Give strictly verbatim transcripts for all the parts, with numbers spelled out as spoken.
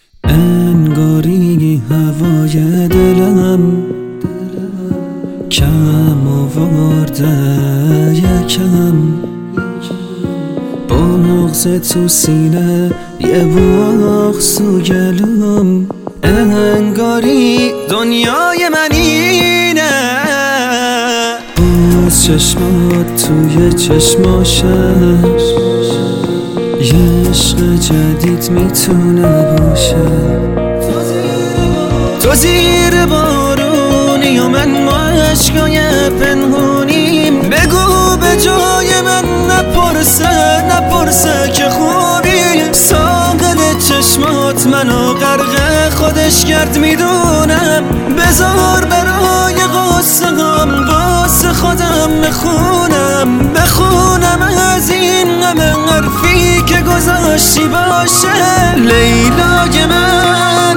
انگاری هوای دلم کم آورده یکم، بغض تو سینه یه بغض تو گلوم. انگاری دنیای من اینه، باز چشمات توی چشماشه، یه عشق جدید میتونه باشه. تو زیر بارونی و من ما عشقای پنهونیم، بگو به جای من نپرسه نپرسه که خوبی. ساقد چشمات منو غرق خودش کرد میدونم، بذار برای قصه هم قصه خودم بخونم بخونم از این غم حرفی که گذاشتی باشه. لیلای من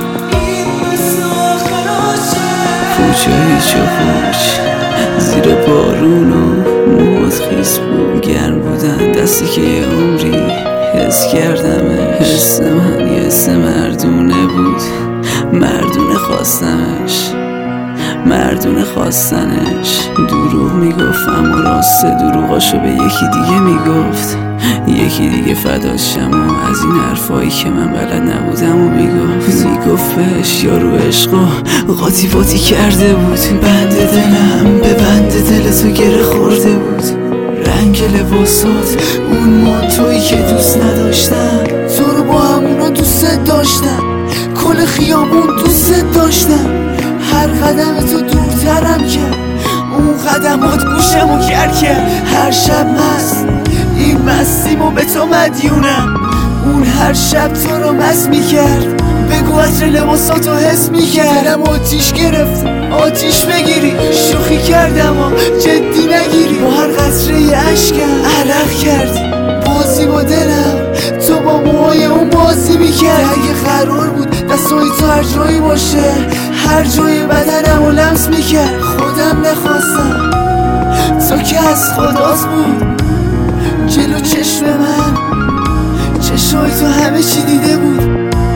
کوچه چپوچ زیر بارون و موت خیس بود، گرم بودن دستی که یه عمری حس کردمش. حس من یه حس مردونه بود، مردونه خواستمش، مردونه خواستنش. دروغ میگفتم و راست دروغاشو به یکی دیگه میگفت، یکی دیگه فداشم و از این حرفایی که من بلد نبودم و میگفت. میگفت بهش یارو عشقا قاطی باتی کرده بود، بند دلم به بند دل تو گره خورده بود. رنگ لباسات اون مانتویی که دوست نداشتم، تو رو با همونو دوست داشتم، کل خیابون دوست داشتم. هر قدم تو دورترم کرد، اون قدمات گوشمو کرد که هر شب مست این مستیمو به تو مدیونم. اون هر شب تو رو مست میکرد، بگو عطر لباساتو حس میکرد. دلم آتیش گرفت آتیش بگیری، شوخی کردم و جدی نگیری. با هر قطره عشقم عرق کردی بازی با دلم، تو با موهای اون بازی میکرد. اگه قرار بود دستای تو هر جایی باشه، هر جای بدنمو لمس میکرد. خودم نخواستم تو که از خداست بود، جلو چشم من چشای تو همه چی دیده بود.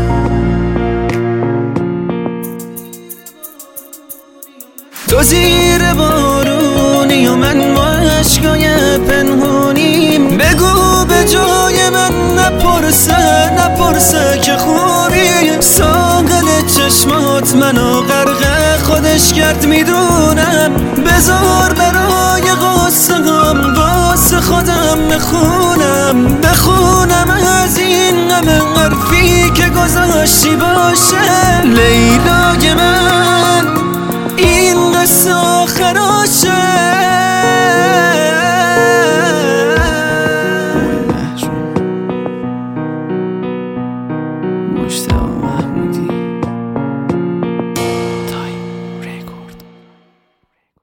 تو زیر بارونی و من ما عشقای پنهونیم، بگو به جای من نپرسه نپرسه که خوبی. ساقد چشمات منو غرق خودش کرد میدونم، بذار برای قصه هم قصه خودم بخونم بخونم از این غم حرفی که گذاشتی باشه. لیلای من این قصه آخراشه. مشتاق